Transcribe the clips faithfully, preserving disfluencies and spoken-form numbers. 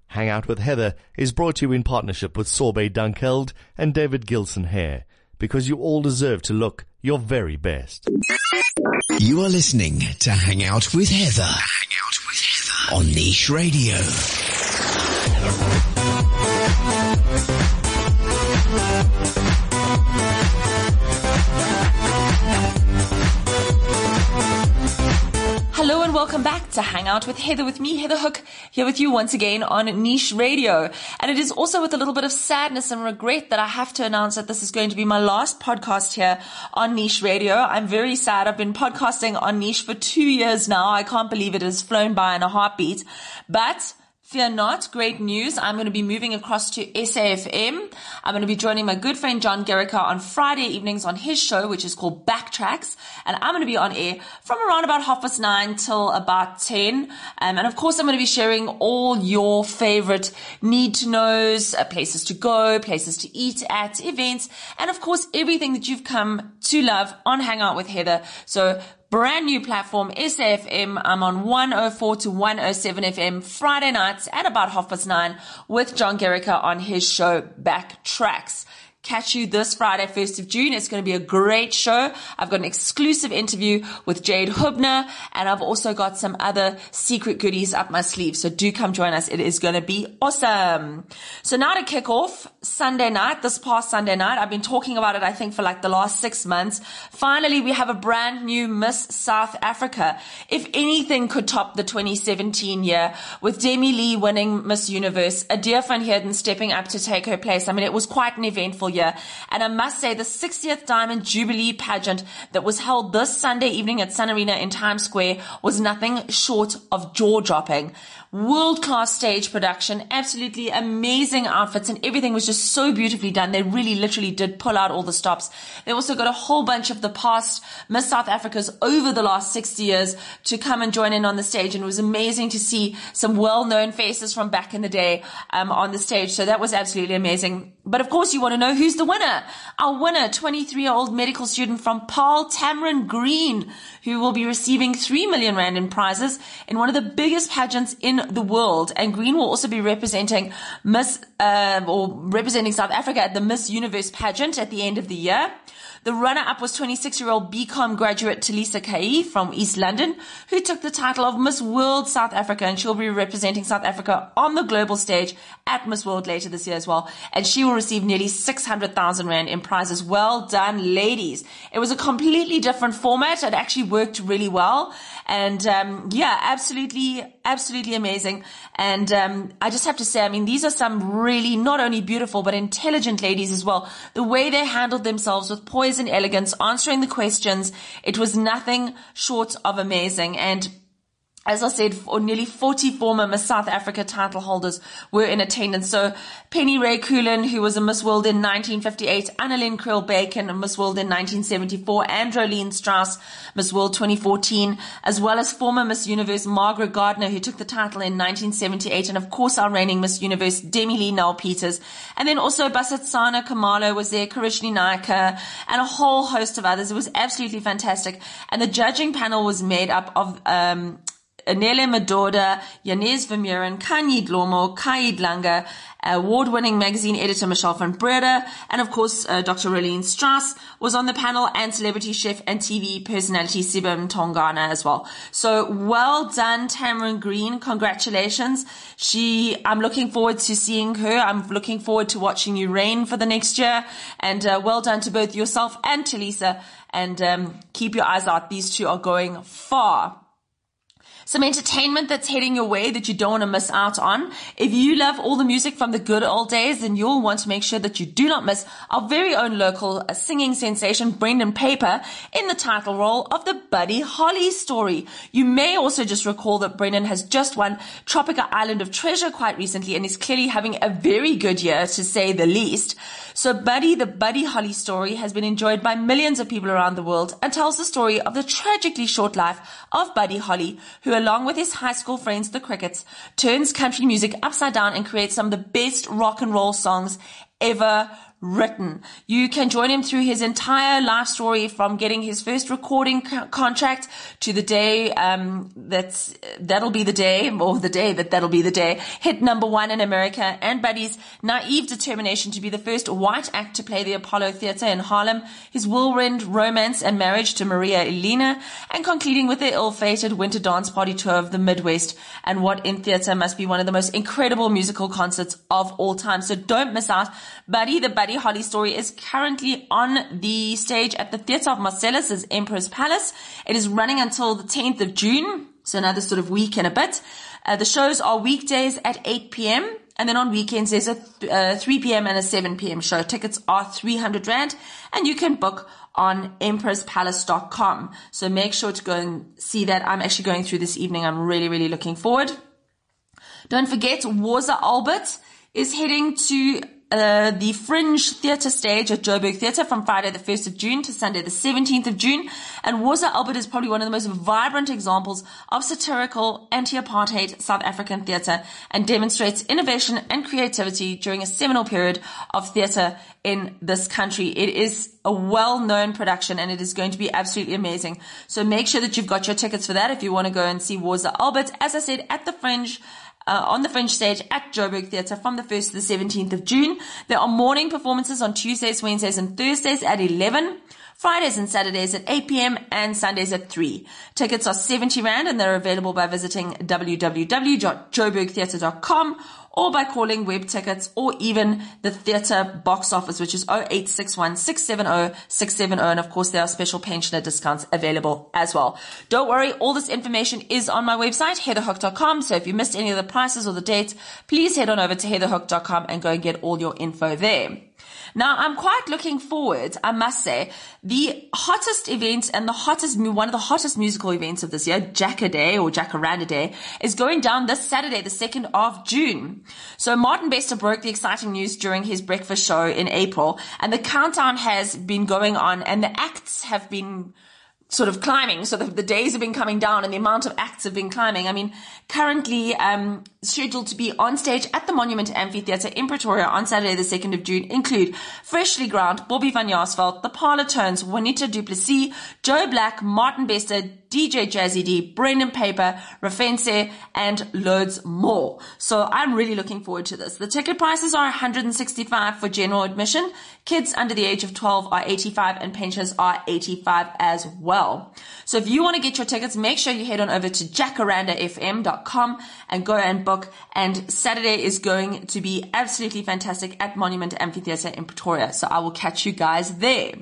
Hang Out with Heather is brought to you in partnership with Sorbet Dunkeld and David Gilson Hair, because you all deserve to look your very best. You are listening to Hang Out with Heather. Hang Out with Heather on Niche Radio. Hello and welcome back to Hang Out with Heather, with me, Heather Hook, here with you once again on Niche Radio. And it is also with a little bit of sadness and regret that I have to announce that this is going to be my last podcast here on Niche Radio. I'm very sad. I've been podcasting on Niche for two years now. I can't believe it has flown by in a heartbeat. But fear not, great news. I'm going to be moving across to S A F M. I'm going to be joining my good friend John Gerrica on Friday evenings on his show, which is called Backtracks. And I'm going to be on air from around about half past nine till about ten. Um, and of course, I'm going to be sharing all your favorite need to knows, uh, places to go, places to eat at, events, and of course, everything that you've come to love on Hang Out with Heather. So brand new platform, S A F M. I'm on one oh four to one oh seven F M Friday nights at about half past nine with John Gerrica on his show Backtracks. Catch you this Friday, first of June. It's going to be a great show. I've got an exclusive interview with Jade Hubner, and I've also got some other secret goodies up my sleeve. So do come join us. It is going to be awesome. So now to kick off, Sunday night, this past Sunday night, I've been talking about it, I think, for like the last six months. Finally, we have a brand new Miss South Africa. If anything could top the twenty seventeen year, with Demi Lee winning Miss Universe, Adia van Heerden stepping up to take her place. I mean, it was quite an eventful year. And I must say, the sixtieth Diamond Jubilee pageant that was held this Sunday evening at Sun Arena in Times Square was nothing short of jaw-dropping. World-class stage production, absolutely amazing outfits, and everything was just so beautifully done. They really literally did pull out all the stops. They also got a whole bunch of the past Miss South Africas over the last sixty years to come and join in on the stage, and it was amazing to see some well-known faces from back in the day um, on the stage. So that was absolutely amazing. But of course, you want to know who's the winner. Our winner, twenty-three-year-old medical student from Paarl, Tamron Green, who will be receiving three million rand in prizes in one of the biggest pageants in the world. And Green will also be representing Miss, uh, or representing South Africa at the Miss Universe pageant at the end of the year. The runner-up was twenty-six-year-old B Com graduate Talisa Kai from East London, who took the title of Miss World South Africa, and she'll be representing South Africa on the global stage at Miss World later this year as well. And she will receive nearly six hundred thousand rand in prizes. Well done, ladies. It was a completely different format. It actually worked really well. And um yeah, absolutely, absolutely amazing. And um I just have to say, I mean, these are some really not only beautiful but intelligent ladies as well. The way they handled themselves with poise and elegance, answering the questions, it was nothing short of amazing. And as I said, for nearly forty former Miss South Africa title holders were in attendance. So Penny Ray Coolen, who was a Miss World in nineteen fifty-eight, Annalyn Kriel-Bacon, a Miss World in nineteen seventy-four, Androlene Strauss, Miss World twenty fourteen, as well as former Miss Universe Margaret Gardner, who took the title in nineteen seventy-eight, and of course our reigning Miss Universe Demi Lee Nel-Peters. And then also Basetsana Kamalo was there, Karishni Naika, and a whole host of others. It was absolutely fantastic. And the judging panel was made up of um Anele Madoda, Yanez Vermeuren, Kanye Dlomo, Kai Dlanga, award-winning magazine editor Michelle van Breda, and of course uh, Doctor Rolene Strauss was on the panel, and celebrity chef and T V personality Sibam Tongana as well. So well done, Tamron Green. Congratulations. She, I'm looking forward to seeing her. I'm looking forward to watching you reign for the next year. And uh, well done to both yourself and Talisa. And um, keep your eyes out. These two are going far. Some entertainment that's heading your way that you don't want to miss out on. If you love all the music from the good old days, then you'll want to make sure that you do not miss our very own local uh, singing sensation, Brendan Paper, in the title role of the Buddy Holly story. You may also just recall that Brendan has just won Tropica Island of Treasure quite recently and is clearly having a very good year, to say the least. So Buddy, the Buddy Holly story, has been enjoyed by millions of people around the world and tells the story of the tragically short life of Buddy Holly, who along with his high school friends, the Crickets, turns country music upside down and creates some of the best rock and roll songs ever written. You can join him through his entire life story, from getting his first recording co- contract to the day um that's that'll be the day, or the day that that'll be the day, hit number one in America, and Buddy's naive determination to be the first white act to play the Apollo Theatre in Harlem, his whirlwind romance and marriage to Maria Elena, and concluding with the ill-fated winter dance party tour of the Midwest, and what in theatre must be one of the most incredible musical concerts of all time. So don't miss out. Buddy, the Buddy Holly story, is currently on the stage at the Theatre of Marcellus' Emperor's Palace. It is running until the tenth of June, so another sort of week and a bit. Uh, the shows are weekdays at eight p.m. and then on weekends there's a th- uh, three p.m. and a seven p.m. show. Tickets are three hundred rand, and you can book on empress palace dot com. So make sure to go and see that. I'm actually going through this evening. I'm really, really looking forward. Don't forget, Warza Albert is heading to uh, the Fringe Theatre stage at Joburg Theatre from Friday the first of June to Sunday the seventeenth of June. And Warza Albert is probably one of the most vibrant examples of satirical anti-apartheid South African theatre, and demonstrates innovation and creativity during a seminal period of theatre in this country. It is a well-known production, and it is going to be absolutely amazing. So make sure that you've got your tickets for that if you want to go and see Warza Albert, as I said, at the Fringe, Uh, on the Fringe stage at Joburg Theatre from the first to the seventeenth of June. There are morning performances on Tuesdays, Wednesdays and Thursdays at eleven, Fridays and Saturdays at eight p.m. and Sundays at three. Tickets are seventy rand, and they're available by visiting w w w dot joburg theatre dot com or by calling Web Tickets, or even the theatre box office, which is oh eight six one, six seven oh, six seven oh. And of course, there are special pensioner discounts available as well. Don't worry, all this information is on my website, heather hook dot com. So if you missed any of the prices or the dates, please head on over to heather hook dot com and go and get all your info there. Now, I'm quite looking forward, I must say. The hottest event and the hottest, one of the hottest musical events of this year, Jack-a-Day or Jacaranda Day, is going down this Saturday, the second of June. So Martin Bester broke the exciting news during his breakfast show in April, and the countdown has been going on, and the acts have been sort of climbing. So the, the days have been coming down, and the amount of acts have been climbing. I mean, currently um scheduled to be on stage at the Monument Amphitheatre in Pretoria on Saturday the second of June include Freshly Ground, Bobby van Jaarsveld, The Parlour Tones, Juanita du Plessis, Joe Black, Martin Bester, D J Jazzy D, Brendan Paper, Rafense, and loads more. So I'm really looking forward to this. The ticket prices are one hundred sixty-five for general admission. Kids under the age of twelve are eighty-five, and pensioners are eighty-five as well. So if you want to get your tickets, make sure you head on over to jacaranda f m dot com and go and book. And Saturday is going to be absolutely fantastic at Monument Amphitheatre in Pretoria. So I will catch you guys there.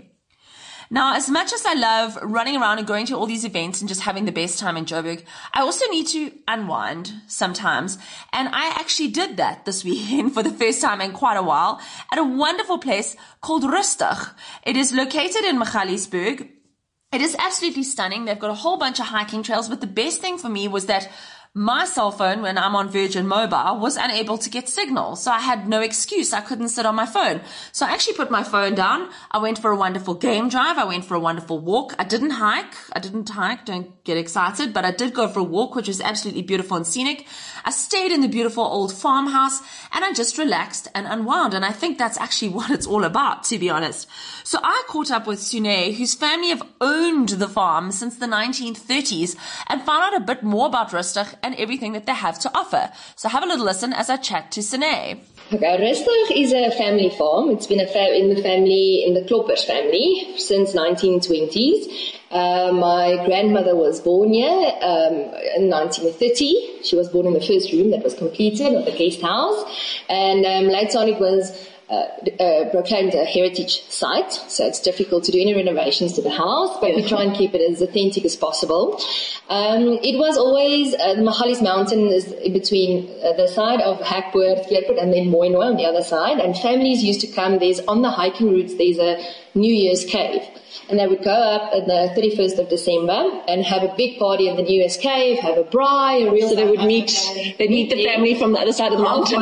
Now, as much as I love running around and going to all these events and just having the best time in Joburg, I also need to unwind sometimes. And I actually did that this weekend for the first time in quite a while at a wonderful place called Rustig. It is located in Magaliesburg. It is absolutely stunning. They've got a whole bunch of hiking trails, but the best thing for me was that my cell phone, when I'm on Virgin Mobile, was unable to get signal. So I had no excuse. I couldn't sit on my phone. So I actually put my phone down. I went for a wonderful game drive. I went for a wonderful walk. I didn't hike. I didn't hike. Don't get excited. But I did go for a walk, which was absolutely beautiful and scenic. I stayed in the beautiful old farmhouse, and I just relaxed and unwound. And I think that's actually what it's all about, to be honest. So I caught up with Sune, whose family have owned the farm since the nineteen thirties, and found out a bit more about Rustig and everything that they have to offer. So have a little listen as I chat to Sine. Okay, Rustig is a family farm. It's been a fa- in the family, in the Kloppers family since nineteen twenties. Uh, my grandmother was born here um, in nineteen thirty. She was born in the first room that was completed of the guest house. And um, later on it was Uh, uh, proclaimed a heritage site, so it's difficult to do any renovations to the house, but we try and keep it as authentic as possible. Um, it was always, uh, the Magalies Mountain is in between uh, the side of Hakpoort, Keerput, and then Mooinooi on the other side, and families used to come. There's on the hiking routes, there's a New Year's cave, and they would go up on the thirty-first of December and have a big party in the New Year's cave, have a braai, a real. So they would meet, they'd meet the family from the other side of the mountain.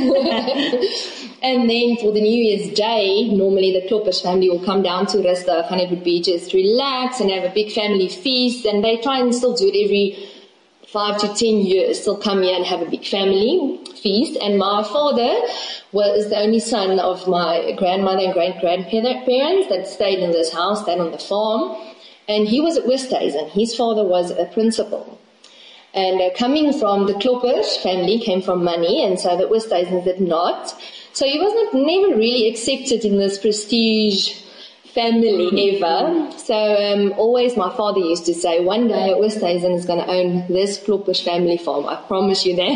And then for the New Year's Day, normally the Kloppers family will come down to Rustig, and it would be just relax and have a big family feast. And they try and still do it every five to ten years still come here and have a big family feast. And my father was the only son of my grandmother and great-grandparents that stayed in this house, stayed on the farm. And he was at Oosthuizen. His father was a principal. And uh, coming from the Kloppers family, came from money, and so the Oosthuizens did not. So he was not never really accepted in this prestige family ever. So um, always my father used to say, one day Oosthuizen is going to own this Kloppers family farm. I promise you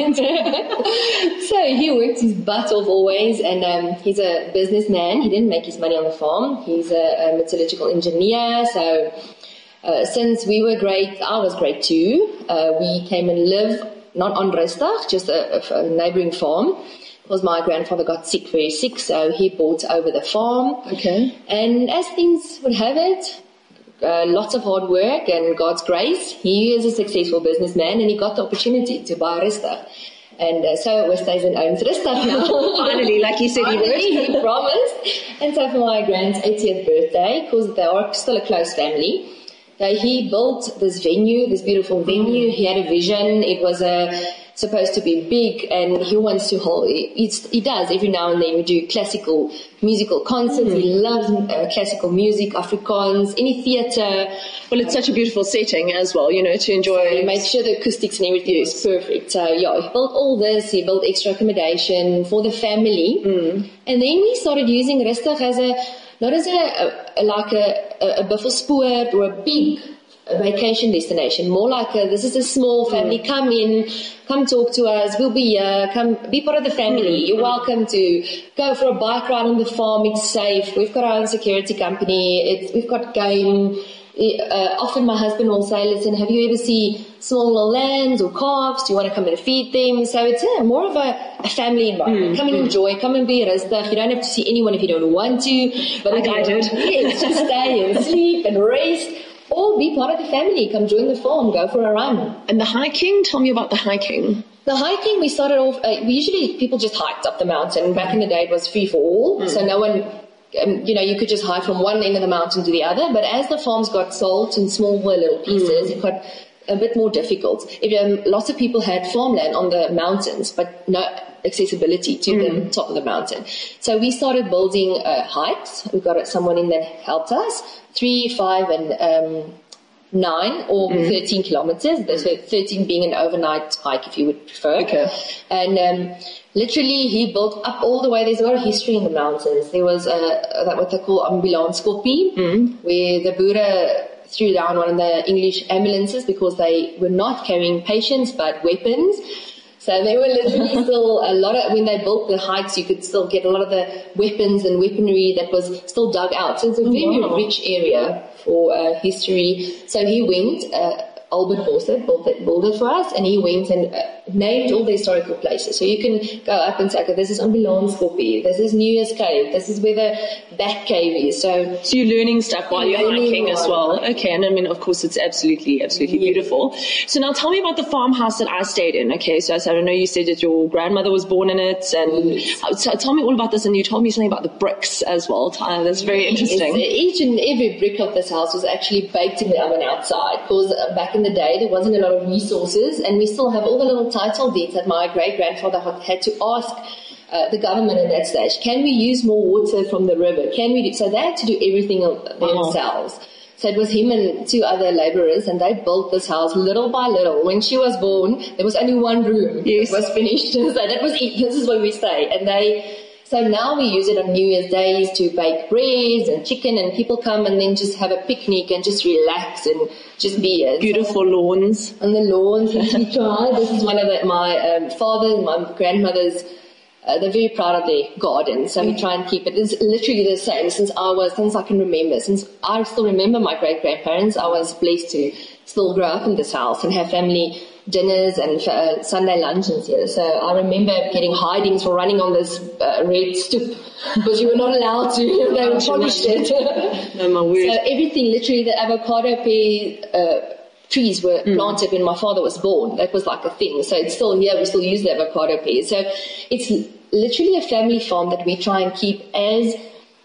that. So he worked his butt off always, and um, he's a businessman. He didn't make his money on the farm. He's a, a metallurgical engineer. So uh, since we were grade, I was grade two, uh, we came and lived not on Rustag, just a, a, a neighboring farm. Because my grandfather got sick, very sick, so he bought over the farm. Okay. And as things would have it, uh, lots of hard work and God's grace, he is a successful businessman, and he got the opportunity to buy Rustag. And uh, so Oosthuizen owns Rustag now. Finally, like you said, he would. He promised. And so for my grand's eightieth birthday, because they are still a close family, uh, he built this venue, this beautiful venue. He had a vision. It was a... supposed to be big, and he wants to hold, it's, he does every now and then. We do classical musical concerts. Mm. He loves uh, classical music, Afrikaans, any theatre. Well, it's such a beautiful setting as well, you know, to enjoy. So he made sure the acoustics and everything is perfect. So yeah, he built all this. He built extra accommodation for the family. Mm. And then we started using Rustag as a, not as a, a like a, a, a buffelspoort or a big a vacation destination, more like a, this is a small family, mm. come in, come talk to us, we'll be here, come be part of the family, mm. you're welcome to go for a bike ride on the farm, it's safe, we've got our own security company, it's, we've got game. Uh, often my husband will say, listen, have you ever seen small little lambs or calves, do you want to come and feed them? So it's yeah, more of a, a family environment. Mm. Come and enjoy, come and be at Rustag. You don't have to see anyone if you don't want to, but like I did. Yes, just stay and sleep and rest. Or be part of the family. Come join the farm. Go for a run. And the hiking? Tell me about the hiking. The hiking, we started off, uh, we usually, people just hiked up the mountain. Back in the day, it was free for all. Mm. So no one, um, you know, you could just hike from one end of the mountain to the other. But as the farms got sold in smaller little pieces, mm. it got a bit more difficult. If, um, lots of people had farmland on the mountains, but no accessibility to mm. the top of the mountain. So we started building uh, hikes. We got someone in that helped us. Three, five, and um, nine, or mm. thirteen kilometers. So thirteen being an overnight hike, if you would prefer. Okay. And um, literally, he built up all the way. There's a lot of history in the mountains. There was uh, that what they call ambulanskoppie, mm. where the Boere threw down one of the English ambulances because they were not carrying patients but weapons. So they were literally still a lot of, when they built the hikes, you could still get a lot of the weapons and weaponry that was still dug out. So it's a very wow. rich area for uh, history. So he went, uh, Albert Borsett built it, built it for us, and he went and uh, named all the historical places. So you can go up and say, okay, this is Ambulanskoppie, this is New Year's Cave, this is where the back cave is. So, so you're learning stuff while you're hiking as well. Okay, and I mean, of course, it's absolutely, absolutely yeah. beautiful. So now tell me about the farmhouse that I stayed in. Okay, so I know you said that your grandmother was born in it, and yes. so tell me all about this. And you told me something about the bricks as well. That's very interesting. Yes, each and every brick of this house was actually baked in the oven outside, because back in the day there wasn't a lot of resources, and we still have all the little title deeds that my great-grandfather had to ask uh, the government at that stage. Can we use more water from the river? Can we do, so they had to do everything themselves. Uh-huh. So it was him and two other laborers, and they built this house little by little. When she was born, there was only one room. Yes. It was finished. So that was it. This is where we stayed. And they, so now we use it on New Year's days to bake breads and chicken, and people come and then just have a picnic and just relax and just be it. Beautiful so, lawns. On the lawns, we try. This is one of the, my um, father and my grandmother's. Uh, they're very proud of their garden, so we try and keep it. It's literally the same since I was, since I can remember. Since I still remember my great-grandparents, I was blessed to still grow up in this house and have family dinners and uh, Sunday luncheons here. So I remember getting hidings for running on this uh, red stoop because you were not allowed to. They were polished it. No, my word. So everything, literally the avocado pear, uh, trees were mm. planted when my father was born. That was like a thing. So it's still here. We still use the avocado pears. So it's literally a family farm that we try and keep as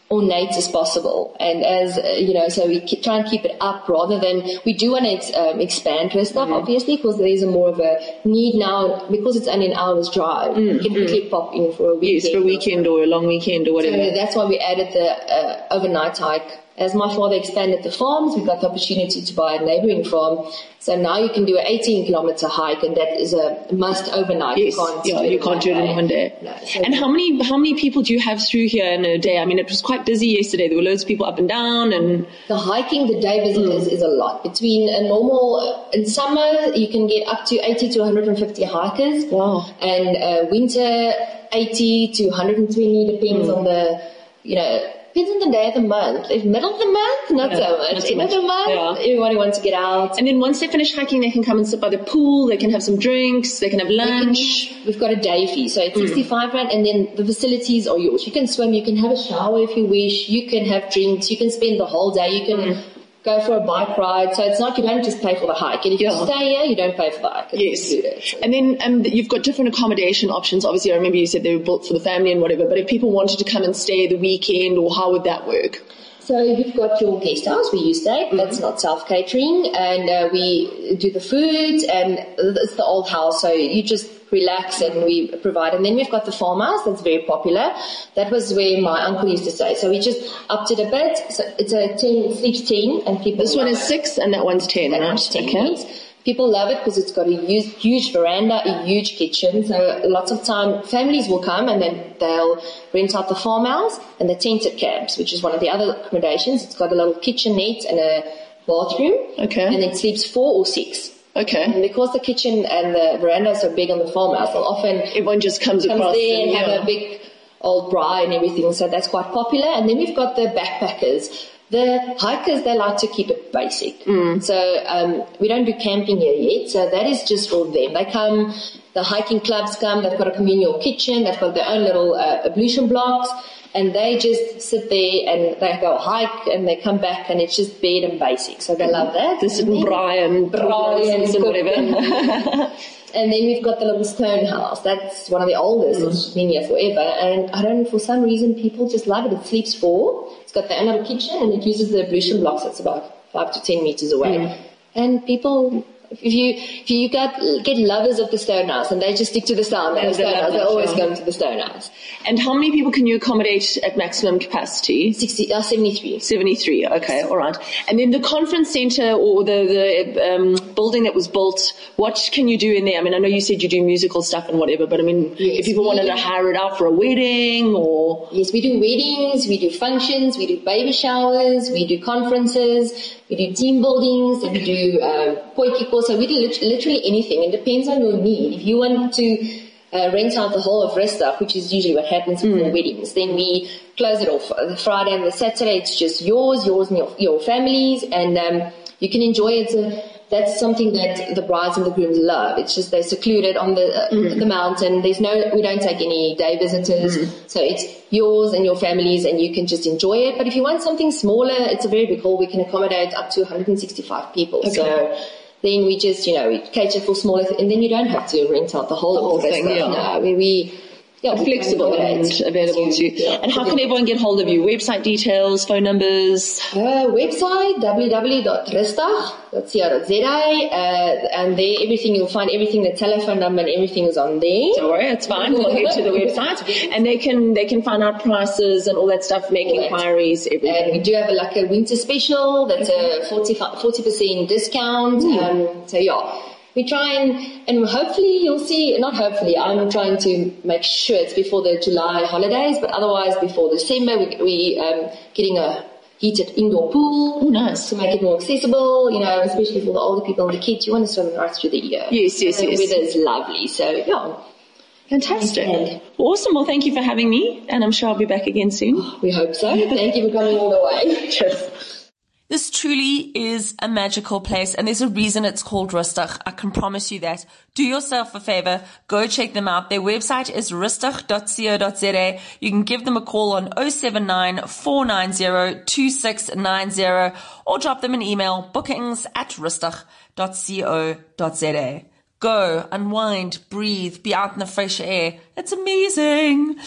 ornate as possible, and as uh, you know, so we ke- try and keep it up rather than we do want to um, expand Rustach, mm. obviously, because there is a more of a need now because it's only an hour's drive. Mm. You can quickly mm. pop in for a weekend, yes, for a weekend or, or a long weekend or whatever. So that's why we added the uh, overnight hike. As my father expanded the farms, we got the opportunity to buy a neighbouring farm. So now you can do an eighteen kilometre hike, and that is a must overnight. Yes, you can't yeah, do it you can't do it in one day. No, so and how many how many people do you have through here in a day? I mean, it was quite busy yesterday. There were loads of people up and down, and the hiking, the day visitors mm. is a lot. Between a normal in summer, you can get up to eighty to one hundred fifty hikers. Wow! And uh, winter, eighty to one hundred twenty, depends mm. on the you know. Depends on the day of the month. If middle of the month, not yeah, so much. End of the month, yeah. everybody wants to get out. And then once they finish hiking, they can come and sit by the pool. They can have some drinks. They can have lunch. Can, we've got a day fee, so it's mm. sixty-five rand, and then the facilities are yours. You can swim. You can have a shower if you wish. You can have drinks. You can spend the whole day. You can mm. go for a bike ride. So it's not, you don't just pay for the hike. And if yeah. you stay here, you don't pay for the hike. It's yes. included, so. And then um, you've got different accommodation options. Obviously, I remember you said they were built for the family and whatever, but if people wanted to come and stay the weekend, or how would that work? So you've got your guest house where you stay. Mm-hmm. That's not self-catering. And uh, we do the food, and it's the old house. So you just relax and we provide. And then we've got the farmhouse that's very popular. That was where my uncle used to stay. So we just upped it a bit. So it's a ten, it sleeps ten. And people this one is six and that one's ten, that right? One's ten. Okay. People love it because it's got a huge, huge veranda, a huge kitchen. So lots of time families will come and then they'll rent out the farmhouse and the tented cabs, which is one of the other accommodations. It's got a little kitchenette and a bathroom. Okay. And it sleeps four or six. Okay. And because the kitchen and the veranda are so big on the farmhouse, they'll often everyone just comes, comes across there and, and yeah. have a big old braai and everything. So that's quite popular. And then we've got the backpackers. The hikers, they like to keep it basic. Mm. So um, we don't do camping here yet. So that is just for them. They come, the hiking clubs come, they've got a communal kitchen, they've got their own little uh, ablution blocks, and they just sit there and they go hike and they come back and it's just bed and basic. So they love that. This is braai and braai and whatever. And then we've got the little stone house. That's one of the oldest. Mm. It's been here forever. And I don't know, for some reason, people just love it. It sleeps four. It's got their own little kitchen and it uses the ablution blocks. That's about five to ten meters away. Mm. And people, if you if you get, get lovers of the stone house and they just stick to the stone house, they always come to the stone house. And how many people can you accommodate at maximum capacity? Sixty, uh, seventy-three. Seventy-three. Okay, all right. And then the conference centre or the the um, building that was built, what can you do in there? I mean, I know you said you do musical stuff and whatever, but I mean, yes, if people we, wanted to hire it out for a wedding or yes, we do weddings, we do functions, we do baby showers, we do conferences, we do team buildings, and we do um, potjie kos. So we do literally anything. It depends on your need. If you want to Uh, rent out the whole of Rustach, which is usually what happens for mm. weddings. Then we close it off. The Friday and the Saturday, it's just yours, yours and your, your families, and um, you can enjoy it. So that's something that the brides and the grooms love. It's just they're secluded on the uh, mm. the mountain. There's no, we don't take any day visitors. Mm. So it's yours and your families, and you can just enjoy it. But if you want something smaller, it's a very big hall. We can accommodate up to one hundred sixty-five people. Okay. So then we just, you know, we cater for smaller, th- and then you don't have to rent out the whole, the whole thing. Yeah. No, we, we yeah, flexible and available to you. Yeah. And how can everyone get hold of you? Website details, phone numbers? Uh, website, w w w dot rustach dot co dot z a, uh, and there everything, you'll find everything, the telephone number and everything is on there. Don't worry, it's fine. We'll head to the website. And they can they can find out prices and all that stuff, make all inquiries, everything. And we do have a, like a winter special that's a forty percent discount. Mm. Um, so yeah. We try and, and hopefully you'll see, not hopefully, I'm trying to make sure it's before the July holidays, but otherwise before December, we, we um, getting a heated indoor pool. Oh, nice. To make it more accessible, you know, especially for the older people and the kids. You want to swim right through the year. Yes, yes, and yes. The weather is lovely, so yeah. Fantastic. Okay. Awesome. Well, thank you for having me, and I'm sure I'll be back again soon. We hope so. Thank you for coming all the way. Cheers. This truly is a magical place, and there's a reason it's called Rustach. I can promise you that. Do yourself a favor. Go check them out. Their website is rustach dot co dot z a. You can give them a call on oh seven nine, four nine zero, two six nine zero or drop them an email, bookings at rustach dot co dot z a. Go, unwind, breathe, be out in the fresh air. It's amazing.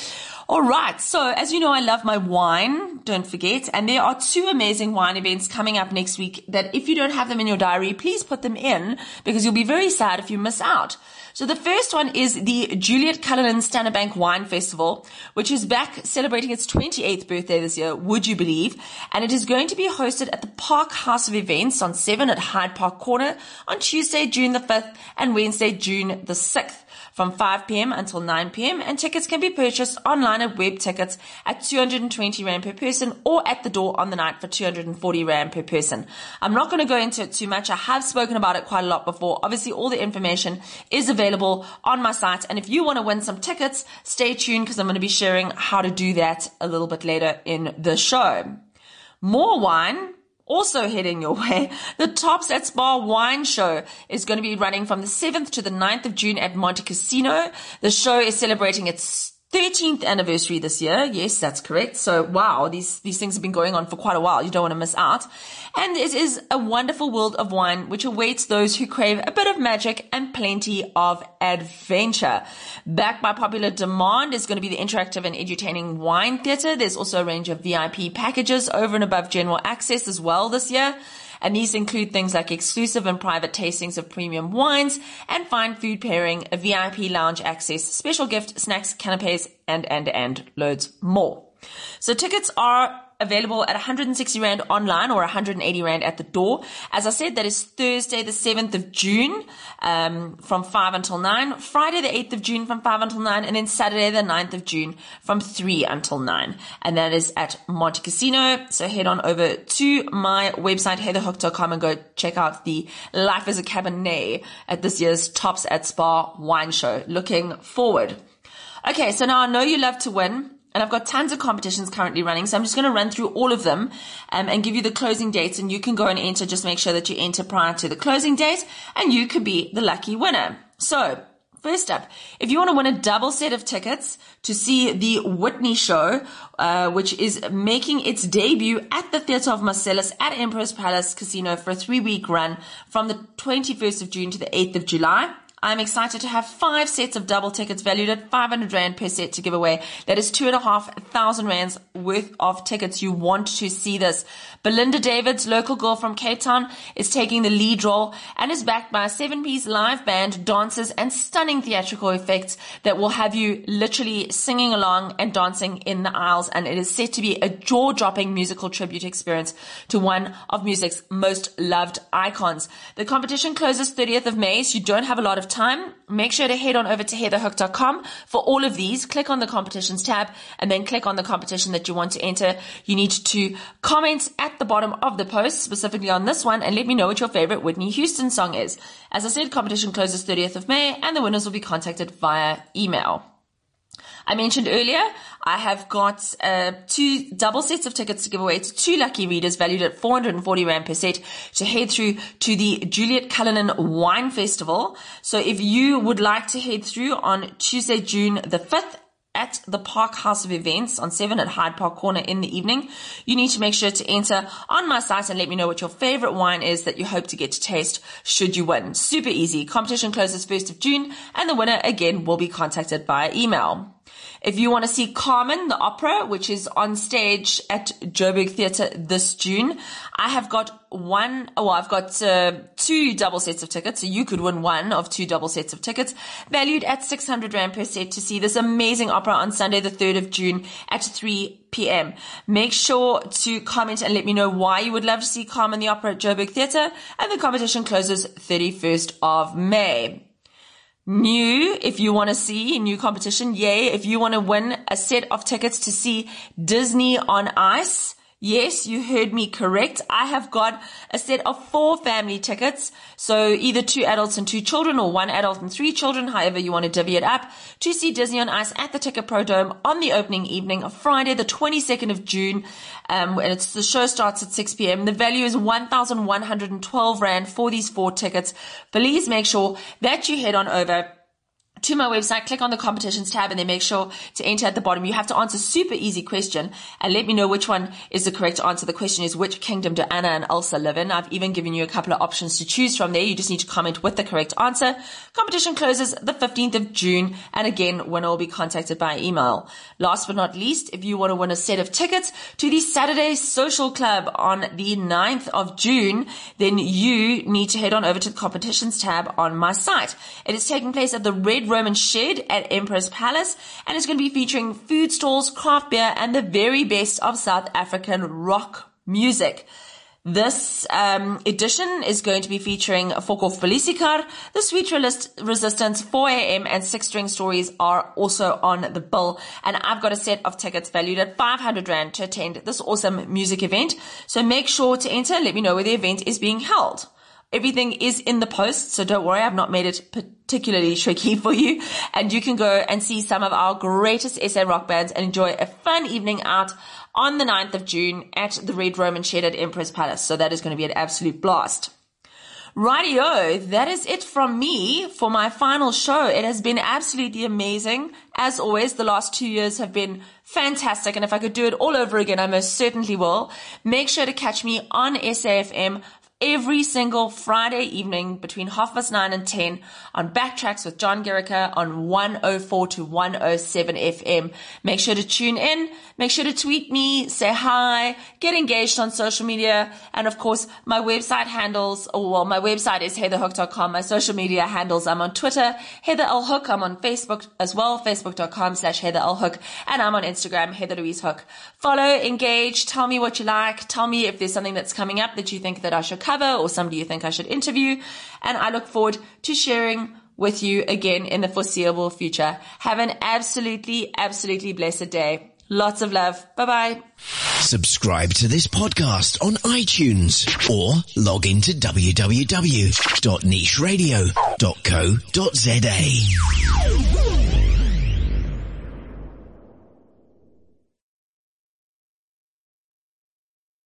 All right. So as you know, I love my wine. Don't forget. And there are two amazing wine events coming up next week that if you don't have them in your diary, please put them in because you'll be very sad if you miss out. So the first one is the Juliet Cullinan Standard Bank Wine Festival, which is back celebrating its twenty-eighth birthday this year, would you believe? And it is going to be hosted at the Park House of Events on seven at Hyde Park Corner on Tuesday, June the fifth and Wednesday, June the sixth. From five p.m. until nine p.m. and tickets can be purchased online at Web Tickets at two hundred twenty rand per person or at the door on the night for two hundred forty rand per person. I'm not going to go into it too much. I have spoken about it quite a lot before. Obviously, all the information is available on my site. And if you want to win some tickets, stay tuned because I'm going to be sharing how to do that a little bit later in the show. More wine. Also heading your way, the Tops at Spa Wine Show is going to be running from the seventh to the ninth of June at Monte Casino. The show is celebrating its thirteenth anniversary this year. Yes, that's correct. So, wow, these, these things have been going on for quite a while. You don't want to miss out. And it is a wonderful world of wine which awaits those who crave a bit of magic and plenty of adventure. Backed by popular demand is going to be the interactive and edutaining wine theatre. There's also a range of V I P packages over and above general access as well this year. And these include things like exclusive and private tastings of premium wines and fine food pairing, a V I P lounge access, special gift, snacks, canapes, and, and, and loads more. So tickets are available at one hundred sixty rand online or one hundred eighty rand at the door. As I said, that is Thursday the seventh of June um, from five until nine, Friday the eighth of June from five until nine, and then Saturday the ninth of June from three until nine. And that is at Monte Casino. So head on over to my website, heather hook dot com, and go check out the Life as a Cabernet at this year's Tops at Spa Wine Show. Looking forward. Okay, so now I know you love to win. And I've got tons of competitions currently running, so I'm just going to run through all of them um, and give you the closing dates, and you can go and enter. Just make sure that you enter prior to the closing date, and you could be the lucky winner. So, first up, if you want to win a double set of tickets to see the Whitney Show, uh, which is making its debut at the Theatre of Marcellus at Emperor's Palace Casino for a three-week run from the twenty-first of June to the eighth of July, I'm excited to have five sets of double tickets valued at five hundred rand per set to give away. That is two and a half thousand rands worth of tickets. You want to see this. Belinda Davids, local girl from Cape Town, is taking the lead role and is backed by a seven-piece live band, dancers, and stunning theatrical effects that will have you literally singing along and dancing in the aisles. And it is set to be a jaw-dropping musical tribute experience to one of music's most loved icons. The competition closes thirtieth of May, so you don't have a lot of time. Make sure to head on over to heather hook dot com for all of these. Click on the competitions tab and then click on the competition that you want to enter. You need to comment at the bottom of the post, specifically on this one, and let me know what your favorite Whitney Houston song is. As I said, competition closes thirtieth of May and the winners will be contacted via email. I mentioned earlier, I have got uh, two double sets of tickets to give away to two lucky readers valued at four hundred forty rand per set to head through to the Juliet Cullinan Wine Festival. So if you would like to head through on Tuesday, June the fifth, at the Park House of Events on seven at Hyde Park Corner in the evening, you need to make sure to enter on my site and let me know what your favorite wine is that you hope to get to taste should you win. Super easy. Competition closes first of June and the winner again will be contacted via email. If you want to see Carmen, the opera, which is on stage at Joburg Theatre this June, I have got one, oh, I've got uh, two double sets of tickets, so you could win one of two double sets of tickets, valued at six hundred rand per set to see this amazing opera on Sunday the third of June at three p.m. Make sure to comment and let me know why you would love to see Carmen, the opera at Joburg Theatre, and the competition closes thirty-first of May. New, if you want to see new competition, yay. If you want to win a set of tickets to see Disney on Ice, yes, you heard me correct. I have got a set of four family tickets. So either two adults and two children or one adult and three children, however you want to divvy it up, to see Disney on Ice at the Ticket Pro Dome on the opening evening of Friday, the twenty-second of June. Um, and it's, the show starts at six p.m. The value is one thousand one hundred twelve rand for these four tickets. Please make sure that you head on over to my website, click on the competitions tab, and then make sure to enter at the bottom. You have to answer a super easy question and let me know which one is the correct answer. The question is, which kingdom do Anna and Elsa live in? I've even given you a couple of options to choose from there. You just need to comment with the correct answer. Competition closes the fifteenth of June, and again, winner will be contacted by email. Last but not least, if you want to win a set of tickets to the Saturday Social Club on the ninth of June, then you need to head on over to the competitions tab on my site. It is taking place at the Red Roman Shed at Empress Palace, and it's going to be featuring food stalls, craft beer, and the very best of South African rock music. This um, edition is going to be featuring Foko Felicicar, The Sweet Resistance, four a.m. and Six String Stories are also on the bill. And I've got a set of tickets valued at five hundred rand to attend this awesome music event. So make sure to enter and let me know where the event is being held. Everything is in the post, so don't worry, I've not made it particularly tricky for you. And you can go and see some of our greatest S A rock bands and enjoy a fun evening out on the ninth of June at the Red Roman Shed at Empress Palace. So that is going to be an absolute blast. Rightio, that is it from me for my final show. It has been absolutely amazing. As always, the last two years have been fantastic, and if I could do it all over again, I most certainly will. Make sure to catch me on S A F M every single Friday evening between half past nine and ten on Backtracks with John Gerrica on one oh four to one oh seven F M. Make sure to tune in. Make sure to tweet me, say hi, get engaged on social media. And of course, my website handles, or well, my website is heather hook dot com. My social media handles, I'm on Twitter, Heather L. Hook. I'm on Facebook as well, facebook.com slash Heather L. Hook. And I'm on Instagram, Heather Louise Hook. Follow, engage, tell me what you like. Tell me if there's something that's coming up that you think that I should cover or somebody you think I should interview. And I look forward to sharing with you again in the foreseeable future. Have an absolutely, absolutely blessed day. Lots of love. Bye-bye. Subscribe to this podcast on iTunes or log into w w w dot niche radio dot co dot z a.